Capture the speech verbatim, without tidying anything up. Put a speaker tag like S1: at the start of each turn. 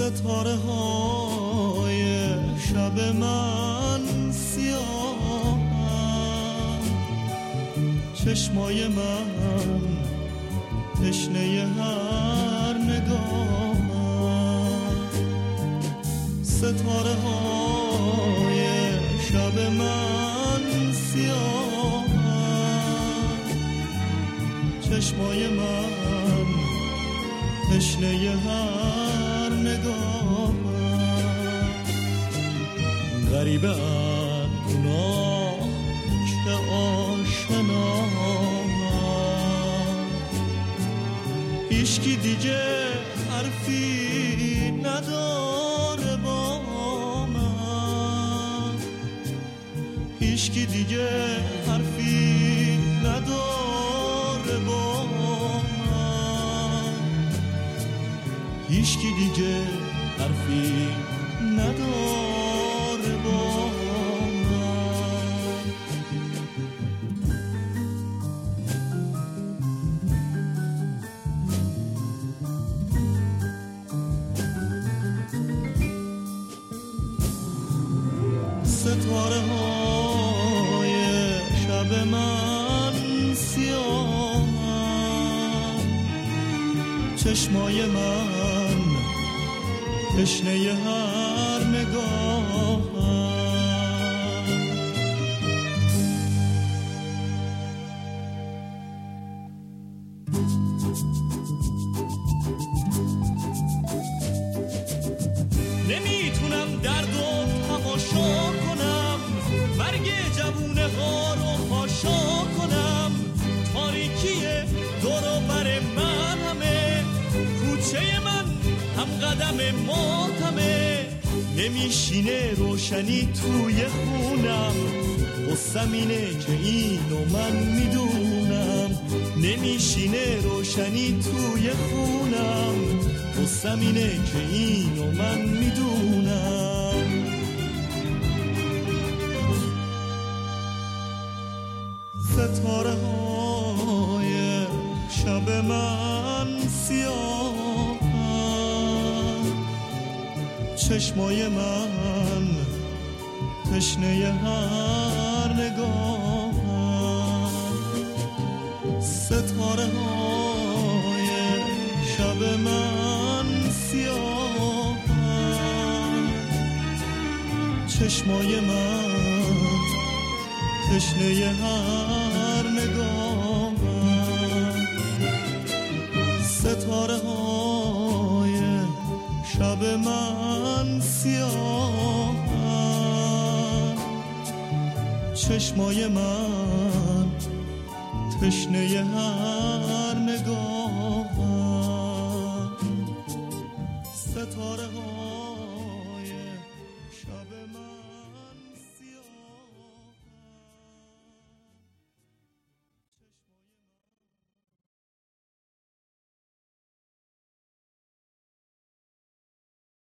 S1: ستاره های شب من سیاه، چشمای من تشنه هر نگاه، ستاره های شب من سیاه، چشمای من تشنه هر نگاه، غریبه ان گناه که آشنام، هیچکی دیگه حرفی نداره با من، هیچکی دیگه حرفی نداره با من، هیچکی دیگه حرفی نداره با من. ستاره های شب من سیاه، چشمای من تشنه هر نگاه، نمیتونم درد و تماشا کنم، مرگ جوونه ها رو خاشا کنم، تاریکی دور و بر من همه، کوچه من هم قدم ماتمه، نمیشینه روشنی توی خونم، قصم اینه که اینو من میدونم، نمیشینه روشنی توی خونم، قصم اینه که اینو من میدونم. ستاره های شب من سیاه، چشمای من تشنه هر نگاه، ستاره های شب من سیاه، چشمای من تشنه هر نگاه، ستاره های شب من سیاه، چشمای من تشنه هر نگاه.